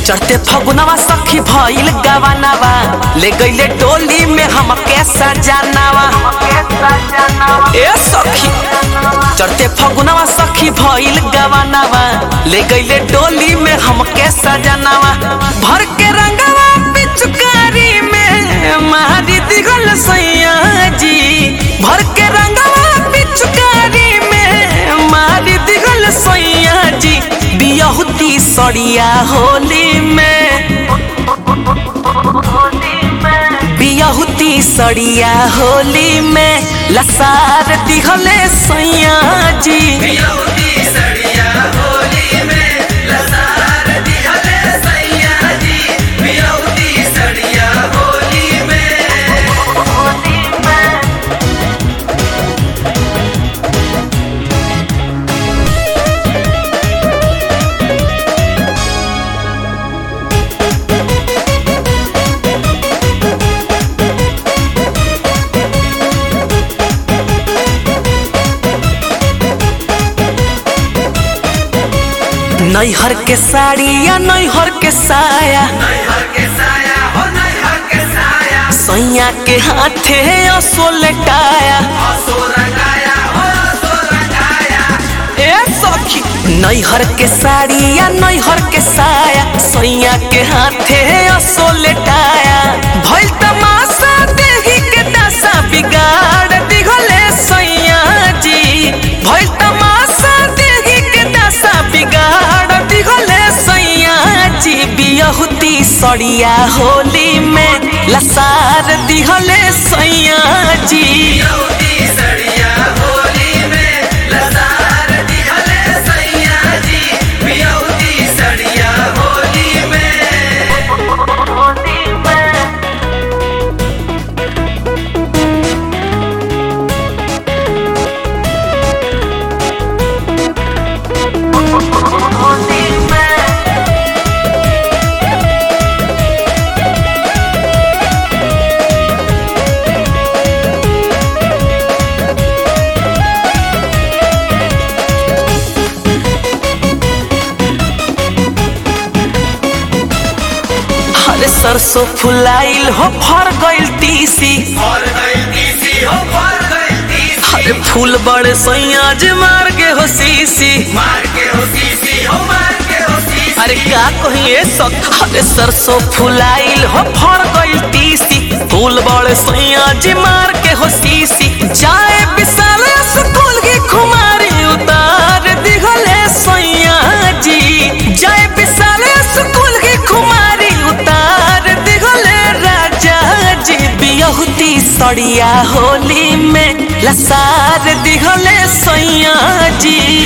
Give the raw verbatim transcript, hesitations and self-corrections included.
चढ़ते फगुनवा सखी भइल गवानवा ले गईले डोली में हम कैसा जानवा ए सखी चढ़ते फगुनवा सखी भइल गवानवा ले गईले डोली में हम कैसा जानवा भर के रंगवा पिचकारी में मारी दिगल सैया जी भर के रंगवा पिचकारी में मारी दिगल सैया जी बियाहुती सड़िया होली में बियाहुती सड़िया होली में लसार दिखले सैया जी बियाहुती सड़िया होली में लसार दिखले सैया जी बियाहुती सड़िया होली में नैहर के साड़ी या नैहर के साया नैहर के साया हो नैहर के साया सैया के हाथे असो लटाया असो रंगाया हो असो रंगाया ए सखी नैहर के साड़ी या नैहर के साया सैया के हाथे असो लटाया भइल तमाशा देही के दशा बिगाड़ दिगले सैया जी भइल तमाशा देही के दशा बिगाड़ बियाहुती सड़िया होली में लसार दिहले सैया जी बियाहुती सड़िया होली में लसार दिखले सैया जी बियाहुती सड़िया होली में सरसों फुलाइल हो फर गइल तीसी फर गइल तीसी हो फर गइल तीसी अरे फूल बड़े सैया जे मार के हो सीसी मार के हो सीसी हो मार के हो सीसी अरे का कहिए सख अरे सरसों फुलाइल हो फर गइल तीसी फूल बड़े सैया जे मार के हो सीसी जाए विशाल स्कूल की खुमारी उतार दिगले सैया जी जाए विशाल स्कूल की खुमारी बियाहुती सड़िया होली में लसार दिखले सैया जी।